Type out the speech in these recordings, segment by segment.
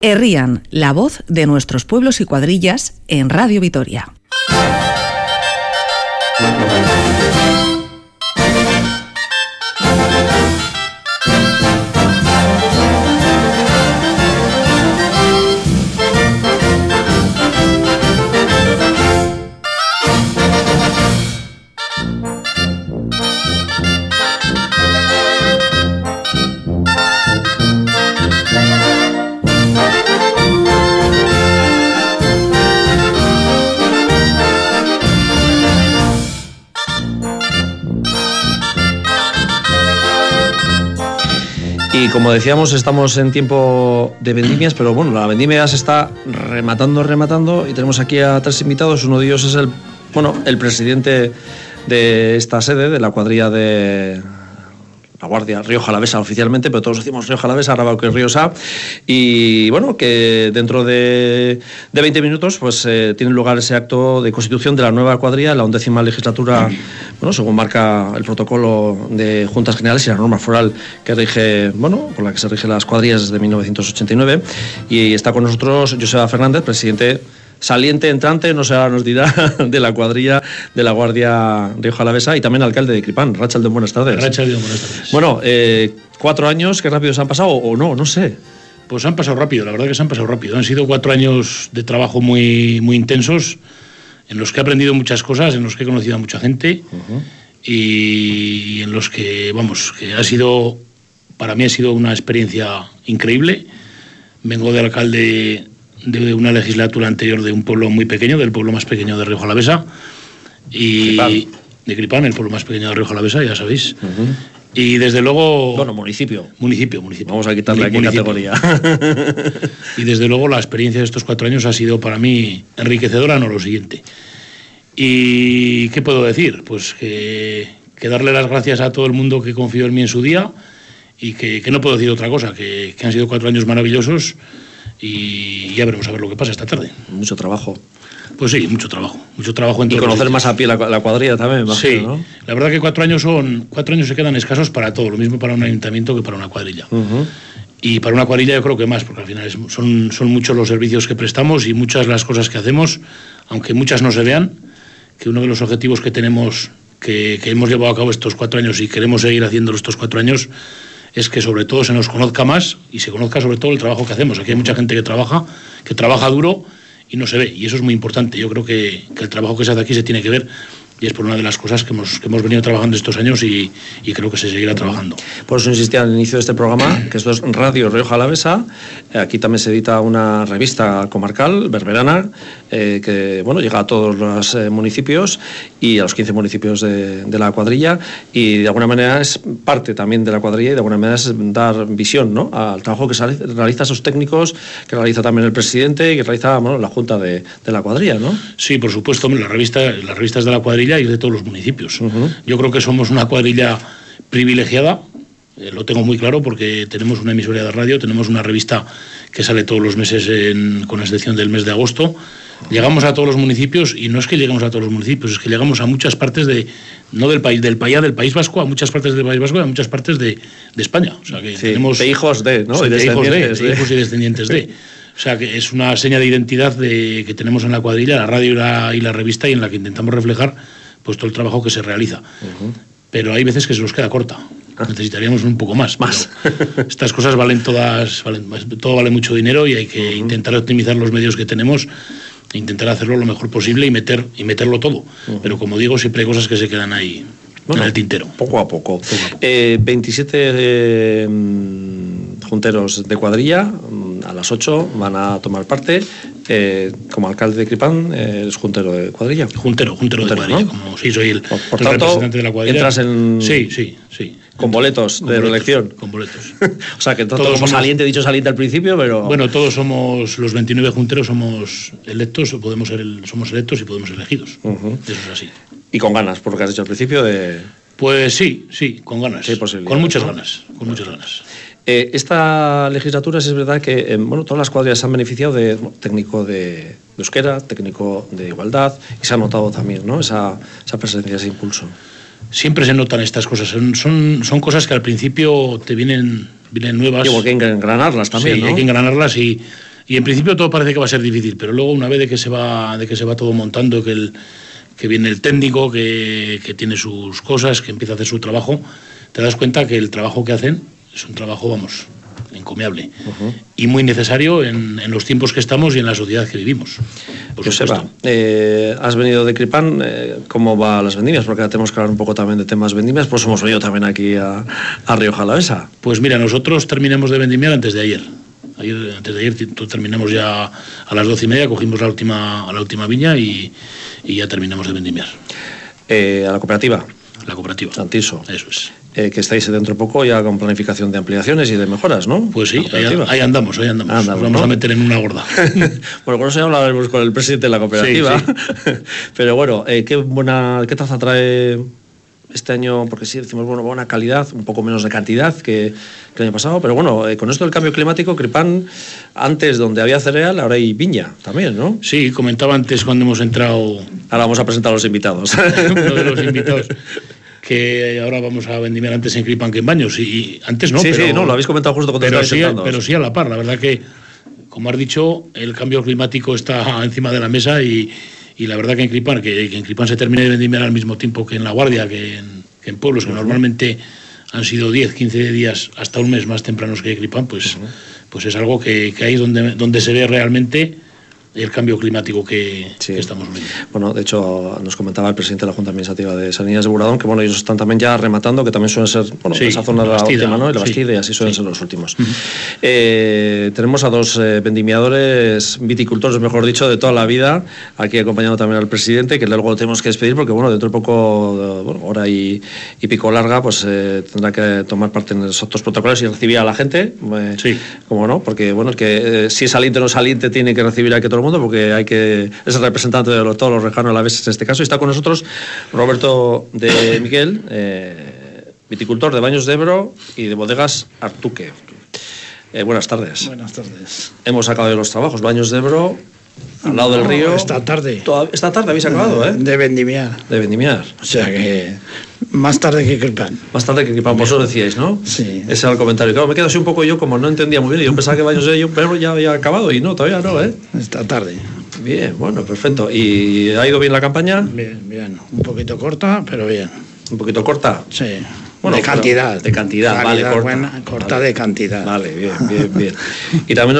Herrian, la voz de nuestros pueblos y cuadrillas en Radio Vitoria. Y como decíamos, estamos en tiempo de vendimias, pero bueno, la vendimia se está rematando y tenemos aquí a tres invitados. Uno de ellos es el presidente de esta sede, de la cuadrilla de la Guardia Rioja Alavesa oficialmente, pero todos decimos Rioja Alavesa, Arabauque Riosa, y bueno, que dentro de 20 minutos pues tiene lugar ese acto de constitución de la nueva cuadrilla, la 11ª legislatura, bueno, según marca el protocolo de Juntas Generales y la norma foral que rige, bueno, por la que se rigen las cuadrillas desde 1989, y está con nosotros Joseba Fernández, presidente saliente, entrante, no sé, ahora nos dirá, de la cuadrilla de la Guardia Rioja Alavesa, y también alcalde de Cripán. Rachaldeón, buenas tardes. Rachaldeón, buenas tardes. Bueno, 4 años, qué rápido se han pasado, o no sé. Pues han pasado rápido, la verdad que se han pasado rápido. Han sido 4 años de trabajo muy, muy intensos, en los que he aprendido muchas cosas, en los que he conocido a mucha gente, y en los que, vamos, que para mí ha sido una experiencia increíble. Vengo de alcalde de una legislatura anterior de un pueblo muy pequeño, del pueblo más pequeño de Rioja Alavesa, y de Cripán, el pueblo más pequeño de Rioja Alavesa, ya sabéis. Y desde luego... Bueno, municipio. Vamos a quitarle aquí categoría. Y desde luego la experiencia de estos 4 años ha sido para mí enriquecedora, no lo siguiente. ¿Y qué puedo decir? Pues que darle las gracias a todo el mundo que confió en mí en su día, y que no puedo decir otra cosa, que han sido 4 años maravillosos. Y ya veremos a ver lo que pasa esta tarde. Mucho trabajo. Pues sí, mucho trabajo Y conocer más a pie la cuadrilla también, imagino, sí, ¿no? La verdad que 4 años se quedan escasos para todo, lo mismo para un ayuntamiento que para una cuadrilla. Y para una cuadrilla yo creo que más, porque al final son muchos los servicios que prestamos y muchas las cosas que hacemos, aunque muchas no se vean, que uno de los objetivos que tenemos, que hemos llevado a cabo estos 4 años y queremos seguir haciéndolo estos 4 años, es que sobre todo se nos conozca más y se conozca sobre todo el trabajo que hacemos. Aquí hay mucha gente que trabaja duro y no se ve, y eso es muy importante. Yo creo que el trabajo que se hace aquí se tiene que ver, y es por una de las cosas que hemos venido trabajando estos años, y creo que se seguirá trabajando. Por eso insistía al inicio de este programa, que esto es Radio Rioja Alavesa. Aquí también se edita una revista comarcal, Berberana, que bueno, llega a todos los municipios y a los 15 municipios de la cuadrilla, y de alguna manera es parte también de la cuadrilla, y de alguna manera es dar visión, ¿no?, al trabajo que realiza esos técnicos, que realiza también el presidente y que realiza, bueno, la junta de la cuadrilla, ¿no? Sí, por supuesto, las revistas de la cuadrilla y de todos los municipios. Yo creo que somos una cuadrilla privilegiada, lo tengo muy claro, porque tenemos una emisora de radio, tenemos una revista que sale todos los meses, con excepción del mes de agosto. Llegamos a todos los municipios, y no es que lleguemos a todos los municipios, es que llegamos a muchas partes del País Vasco, a muchas partes del País Vasco y a muchas partes de España. O sea que tenemos de hijos de, ¿no? Sí, de hijos y descendientes de. O sea que es una seña de identidad que tenemos en la cuadrilla, la radio y la revista, y en la que intentamos reflejar pues todo el trabajo que se realiza. Pero hay veces que se nos queda corta. Necesitaríamos un poco más. Estas cosas todo vale mucho dinero, y hay que intentar optimizar los medios que tenemos, e intentar hacerlo lo mejor posible y meterlo todo. Pero como digo, siempre hay cosas que se quedan ahí, en el tintero. Poco a poco. 27 junteros de cuadrilla, a las 8 van a tomar parte. Como alcalde de Cripán, eres juntero de cuadrilla. Juntero de cuadrilla, ¿no? Como sí, soy el representante de la cuadrilla. Entras en... Sí. Con boletos de reelección. Con boletos. O sea, que todos somos saliente, dicho saliente al principio, pero... Bueno, todos somos, los 29 junteros somos electos, somos electos y podemos ser elegidos. Eso es así. Y con ganas, por lo que has dicho al principio de... Pues sí, con ganas. Sí, posible. Con muchas ganas, muchas ganas. Esta legislatura es verdad que todas las cuadrillas se han beneficiado de técnico de euskera, técnico de igualdad, y se ha notado también, ¿no?, esa presencia, ese impulso. Siempre se notan estas cosas, son cosas que al principio te vienen nuevas. Digo, que hay que engranarlas también, sí, ¿no? Hay que engranarlas, y Y en principio todo parece que va a ser difícil, pero luego una vez de que se va todo montando, que viene el técnico, que tiene sus cosas, que empieza a hacer su trabajo, te das cuenta que el trabajo que hacen es un trabajo, vamos, encomiable y muy necesario en los tiempos que estamos y en la sociedad que vivimos. Joseba, has venido de Cripán, ¿cómo va las vendimias? Porque tenemos que hablar un poco también de temas vendimias, pues hemos venido también aquí a Rioja Alavesa. Pues mira, nosotros terminamos de vendimiar antes de ayer. Antes de ayer terminamos ya a las 12:30, cogimos la última viña y ya terminamos de vendimiar. ¿A la cooperativa? La cooperativa. Santiso. Eso es. Que estáis dentro de poco ya con planificación de ampliaciones y de mejoras, ¿no? Pues sí, ahí andamos. Nos vamos a meter en una gorda. Bueno, con eso ya hablaremos con el presidente de la cooperativa. Sí. Pero bueno, ¿qué taza trae este año? Porque sí, decimos, bueno, buena calidad, un poco menos de cantidad que el año pasado, pero bueno, con esto del cambio climático, Cripán, antes donde había cereal, ahora hay viña también, ¿no? Sí, comentaba antes cuando hemos entrado... Ahora vamos a presentar a los invitados. Uno de los invitados, que ahora vamos a vendimiar antes en Cripán que en Baños, y antes no. Sí, pero, sí, no, lo habéis comentado justo cuando estabais sentando. Pero sí a la par, la verdad que, como has dicho, el cambio climático está encima de la mesa y la verdad que en Cripán se termine de vendimiar al mismo tiempo que en La Guardia, que en pueblos que normalmente han sido 10, 15 días hasta un mes más tempranos que Cripán, pues es algo que ahí es donde se ve realmente el cambio climático que estamos viendo. Bueno, de hecho, nos comentaba el presidente de la Junta Administrativa de San Inés de Buradón que bueno, ellos están también ya rematando, que también suelen ser, bueno, esa zona de la última, ¿no? Y la Bastida, y así suelen ser los últimos. Tenemos a dos vendimiadores, viticultores, mejor dicho, de toda la vida, aquí acompañando también al presidente, que luego lo tenemos que despedir, porque bueno, dentro de poco, hora y pico larga, pues tendrá que tomar parte en los actos protocolos y recibir a la gente, como no, porque bueno, el que si es saliente o no saliente tiene que recibir a que todo el mundo, porque es el representante de todos los rejanos alaveses en este caso, y está con nosotros Roberto de Miguel, viticultor de Baños de Ebro y de bodegas Artuque. Buenas tardes. Buenas tardes. Hemos acabado los trabajos, Baños de Ebro, al lado del río. Esta tarde. Esta tarde habéis acabado, ¿eh? De vendimiar. De vendimiar. O sea que más tarde que Cripán. Más tarde que Cripán, vosotros decíais, ¿no? Sí. Ese era el comentario. Claro, me quedo así un poco yo, como no entendía muy bien. Yo pensaba que Baños de Ebro ya había acabado y no, todavía no, ¿eh? Esta tarde. Bien, bueno, perfecto. ¿Y ha ido bien la campaña? Bien. Un poquito corta, pero bien. ¿Un poquito corta? Sí. Bueno, de cantidad. De cantidad, vale, corta. Buena, corta vale. De cantidad. Vale, bien. Y también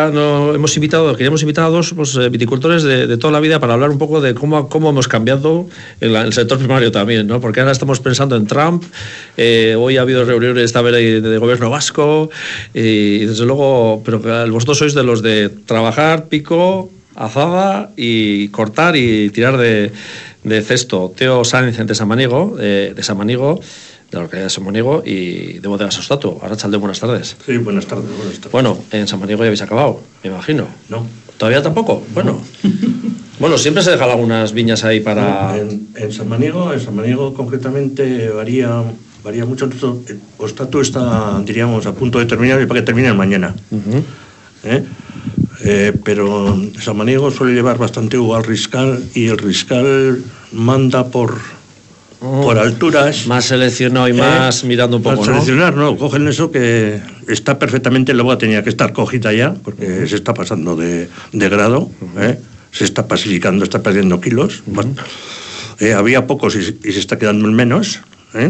queríamos invitar a dos viticultores de toda la vida para hablar un poco de cómo hemos cambiado en el sector primario también, ¿no? Porque ahora estamos pensando en Trump, hoy ha habido reuniones esta vez de gobierno vasco, y desde luego, pero vosotros sois de los de trabajar, pico, azada y cortar y tirar de cesto. Teo Sáenz de Samaniego, de la localidad de Samaniego, y de bodegas Ostatu. Arratsaldeon, buenas tardes. Sí, buenas tardes. Bueno, en Samaniego ya habéis acabado, me imagino. No. ¿Todavía tampoco? Bueno. Bueno, siempre se dejan algunas viñas ahí para... En Samaniego concretamente varía mucho. Ostatu está, diríamos, a punto de terminar y para que termine mañana. Pero Samaniego suele llevar bastante uva al riscal, y el riscal manda por alturas. Más seleccionado y más mirando un poco, ¿no? Seleccionar, no, cogen eso que está perfectamente, la uva tenía que estar cogida ya, porque se está pasando de grado, se está pacificando, está perdiendo kilos. Bueno, había pocos y se está quedando en menos,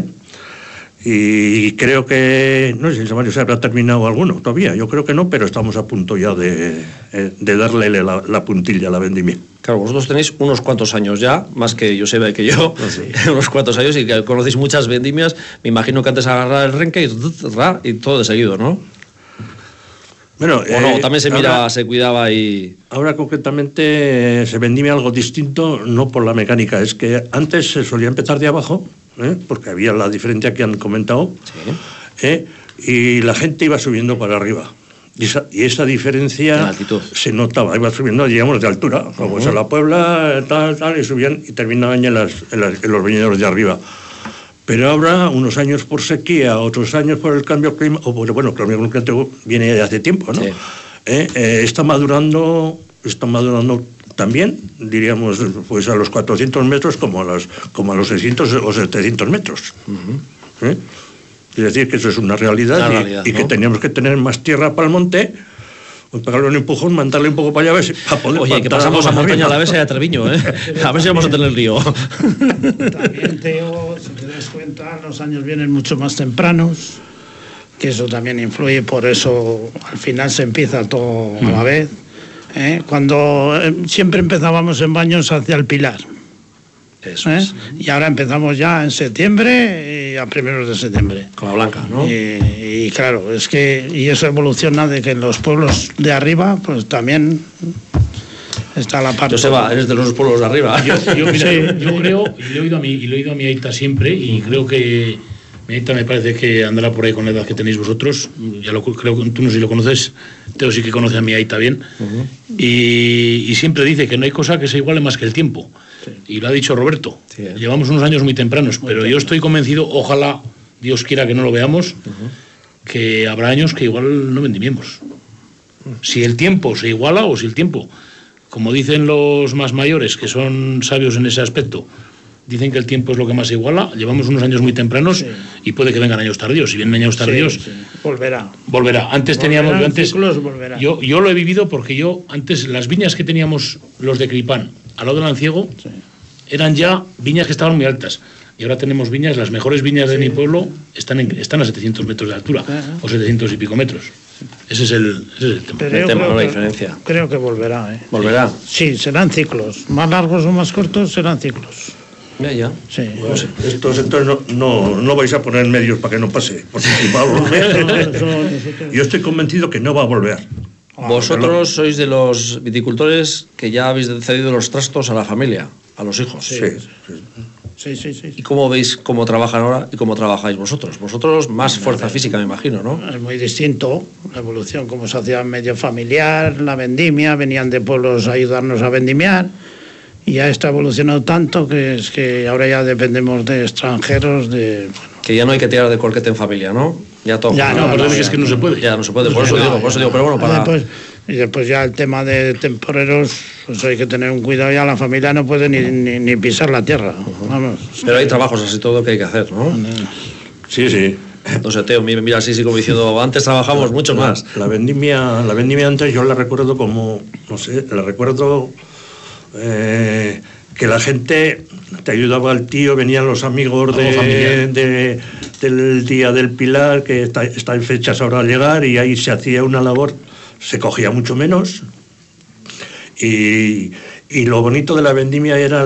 y creo que, no sé si en Samario se habrá terminado alguno todavía, yo creo que no, pero estamos a punto ya de darle la puntilla a la vendimia. Claro, vosotros tenéis unos cuantos años ya, más que Joseba y que yo, unos cuantos años, y que conocéis muchas vendimias. Me imagino que antes agarraba el renque y todo de seguido, ¿no? Bueno, o no, también se cuidaba y... Ahora concretamente se vendimia algo distinto, no por la mecánica, es que antes se solía empezar de abajo, porque había la diferencia que han comentado, y la gente iba subiendo para arriba. Y esa diferencia se notaba, iba subiendo, digamos, de altura, como es la Puebla, tal, y subían y terminaban ya en los viñedos de arriba. Pero ahora, unos años por sequía, otros años por el cambio climático, bueno, el cambio climático viene de hace tiempo, ¿no? Sí. Está madurando también, diríamos, pues a los 400 metros como a los 600 o 700 metros. Es decir, que eso es una realidad, y ¿no? que teníamos que tener más tierra para el monte, Pues pegarle un empujón, mandarle un poco para allá, para poder... Oye, que pasamos a Montaña la Besa y a Treviño, ¿eh? A ver si vamos a tener lío. También, Teo, si te das cuenta, los años vienen mucho más tempranos, que eso también influye, por eso al final se empieza todo a la vez. Cuando siempre empezábamos en Baños hacia el Pilar. Eso es. Y ahora empezamos ya en septiembre y a primeros de septiembre. Con la Blanca, ¿no? Y claro, es que y eso evoluciona de que en los pueblos de arriba, pues también está la parte... Joseba, eres de los pueblos de arriba. Yo creo, y lo he oído a mi aita siempre, y creo que mi aita me parece que andará por ahí con la edad que tenéis vosotros. Creo que tú no sé si lo conoces, Teo sí que conoce a mi aita bien. Y siempre dice que no hay cosa que se iguale más que el tiempo. Sí. Y lo ha dicho Roberto. Sí, llevamos unos años muy tempranos, pero yo estoy convencido, ojalá Dios quiera que no lo veamos, que habrá años que igual no vendimiemos. Si el tiempo se iguala o si el tiempo, como dicen los más mayores, que son sabios en ese aspecto, dicen que el tiempo es lo que más se iguala, llevamos unos años muy tempranos y puede que vengan años tardíos. Si vienen años tardíos, volverá. Antes teníamos... Yo lo he vivido porque yo, antes, las viñas que teníamos los de Cripán, al lado del Anciego, eran ya viñas que estaban muy altas. Y ahora tenemos viñas, las mejores viñas de mi pueblo están a 700 metros de altura, o 700 y pico metros. Ese es el tema. No la diferencia. Creo que volverá. ¿Volverá? Sí, serán ciclos. Más largos o más cortos serán ciclos. Ya. Sí. Bueno, entonces no vais a poner medios para que no pase, porque si va a volver, yo estoy convencido que no va a volver. Vosotros sois de los viticultores que ya habéis cedido los trastos a la familia, a los hijos. Sí. ¿Y cómo veis cómo trabajan ahora y cómo trabajáis vosotros? Vosotros más fuerza física, me imagino, ¿no? Es muy distinto la evolución, como se hacía medio familiar, la vendimia, venían de pueblos a ayudarnos a vendimiar. Y ya está evolucionado tanto que es que ahora ya dependemos de extranjeros, que ya no hay que tirar de corquete en familia, ¿no? Ya todo. Es que no se puede. Ya no se puede, por eso digo, pero bueno, para... Y después ya el tema de temporeros, pues hay que tener un cuidado, ya la familia no puede ni pisar la tierra. Vamos. Pero hay trabajos así todo que hay que hacer, ¿no? Sí. No sé, Teo, mira así como diciendo, antes trabajamos mucho más. La vendimia antes yo la recuerdo como, no sé, que la gente te ayudaba al tío, venían los amigos del Día del Pilar, que está en fechas ahora a llegar, y ahí se hacía una labor, se cogía mucho menos, y lo bonito de la vendimia era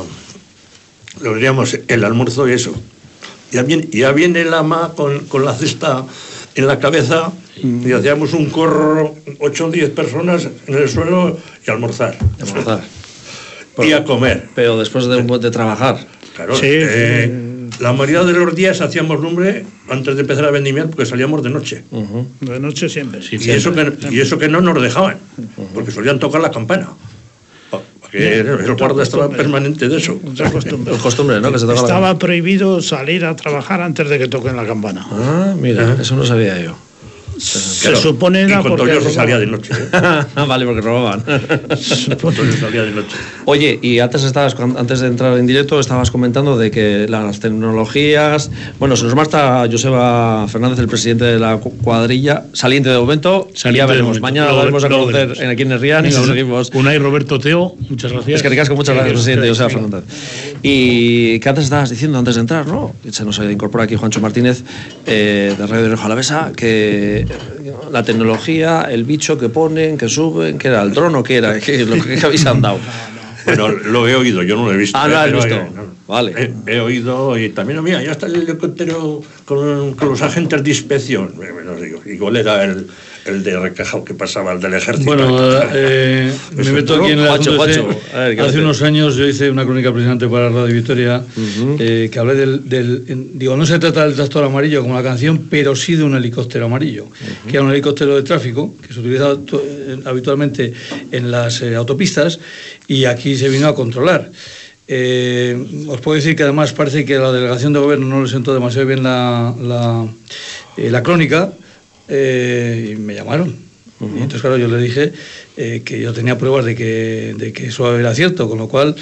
lo diríamos, el almuerzo y eso. Ya viene el ama con la cesta en la cabeza, y hacíamos un corro, 8 o 10 personas en el suelo, y almorzar. Y a comer. Pero después de trabajar. Claro. La mayoría de los días hacíamos lumbre antes de empezar a vendimiar porque salíamos de noche. De noche siempre. Sí, y eso que no nos dejaban, porque solían tocar la campana. Porque el guarda estaba permanente de eso. Es costumbre, ¿no? Que se toca estaba prohibido salir a trabajar antes de que toquen la campana. Ah, mira, eso no sabía yo. Se supone era porque yo salía de noche. Vale, porque robaban. Yo salía de noche. Oye, y antes de entrar en directo estabas comentando de que las tecnologías... Bueno, se nos marcha Joseba Fernández, el presidente de la cuadrilla, saliente de momento. Ya veremos. Mañana lo vamos a conocer aquí en Herrián y nos seguimos. Unai, Roberto, Teo, muchas gracias. Es que ricasco, muchas gracias, presidente Joseba Fernández. Y que antes estabas diciendo, antes de entrar, ¿no? Se nos incorpora aquí Juancho Martínez, de Radio de Rioja Alavesa, que la tecnología, el bicho que ponen, que suben, que era el dron o qué era, ¿qué habéis andado? Bueno, lo he oído, yo no lo he visto. Ah, no lo has visto. Vale. He oído y también, mira, ya está el helicóptero con los agentes de inspección. Bueno, digo, igual era el de Recajao que pasaba, el del ejército. Bueno, me meto aquí en el asunto. Hace unos años yo hice una crónica precisamente para Radio Vitoria, que hablé digo, no se trata del tractor amarillo como la canción, pero sí de un helicóptero amarillo, que era un helicóptero de tráfico que se utiliza habitualmente en las autopistas, y aquí se vino a controlar. Os puedo decir que además parece que la delegación de gobierno no le sentó demasiado bien la crónica, y me llamaron. Y entonces, claro, yo le dije que yo tenía pruebas de que eso era cierto, con lo cual...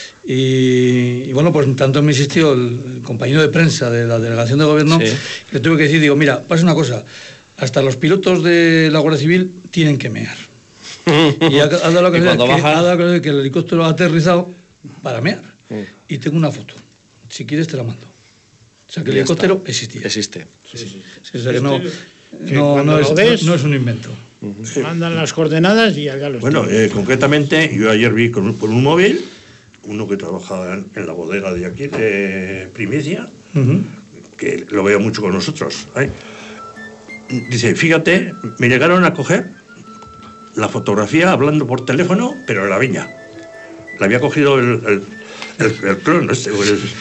Y bueno, pues tanto me insistió el compañero de prensa de la delegación de gobierno, que le tuve que decir, digo, mira, pasa una cosa, hasta los pilotos de la Guardia Civil tienen que mear. Y ha dado la casualidad que el helicóptero ha aterrizado para mear. Y tengo una foto. Si quieres te la mando. O sea que el helicóptero existía. Existe. Sí, o sea que no es un invento. Se mandan las coordenadas y ya lo Bueno, concretamente, yo ayer vi con un móvil, uno que trabajaba en la bodega de aquí, de Primicia, que lo veo mucho con nosotros. Dice, fíjate, me llegaron a coger la fotografía hablando por teléfono, pero en la viña. La había cogido el clon, sí.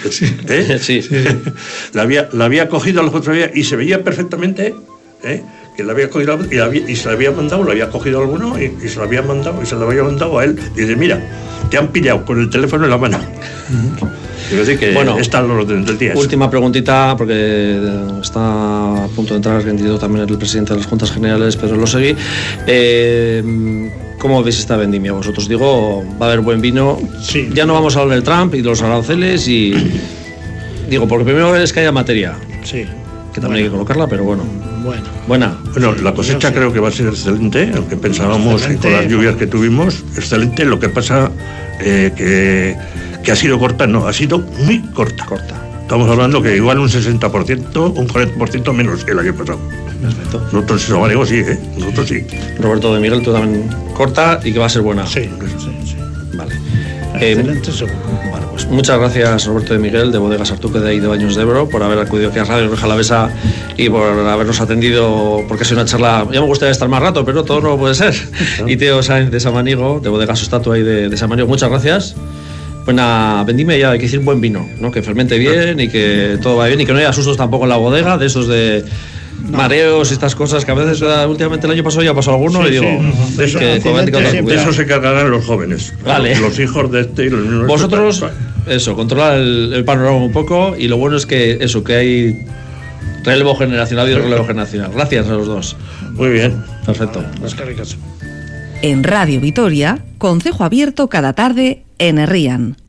La había cogido la fotografía y se veía perfectamente, que la había cogido y se la había mandado, lo había cogido alguno y se la había mandado y se la había mandado a él. Y dice, mira, te han pillado con el teléfono en la mano. Quiero decir que está al orden del día. Última preguntita, porque está a punto de entrar, que entiendo también el presidente de las Juntas Generales, Pedro Losegui. ¿Cómo veis esta vendimia? Vosotros digo, va a haber buen vino. Sí. Ya no vamos a hablar del Trump y de los aranceles y... Digo, porque primero es que haya materia. Sí. Que también hay que colocarla, pero bueno. Buena. Bueno, la cosecha creo que va a ser excelente, aunque pensábamos que con las lluvias que tuvimos, excelente. Lo que pasa que ha sido corta, no, ha sido muy corta. Estamos hablando que igual un 60%, un 40% menos que el año pasado. Perfecto. Nosotros en Samaniego sí, nosotros sí. Roberto de Miguel, tú también corta y que va a ser buena. Sí. Vale. Excelente, seguro. Bueno, pues muchas gracias, Roberto de Miguel, de Bodegas Artuque de ahí de Baños de Ebro, por haber acudido aquí a Radio Rioja Alavesa y por habernos atendido, porque ha sido una charla. Ya me gustaría estar más rato, pero todo no puede ser. Y Teo Sáenz de Samaniego, de Bodegas Ostatua ahí de Samaniego, muchas gracias. Buena vendimia, ya hay que decir buen vino, ¿no? Que fermente bien y que todo va bien y que no haya sustos tampoco en la bodega, de esos de mareos y estas cosas que a veces últimamente el año pasado ya pasó alguno y digo de eso se cargarán los jóvenes, vale. Los hijos de este y los niños. Vosotros eso, controlar el panorama un poco y lo bueno es que eso, que hay relevo generacional y relevo generacional. Gracias a los dos. Muy bien. Perfecto. En Radio Vitoria, concejo abierto cada tarde en Herrían.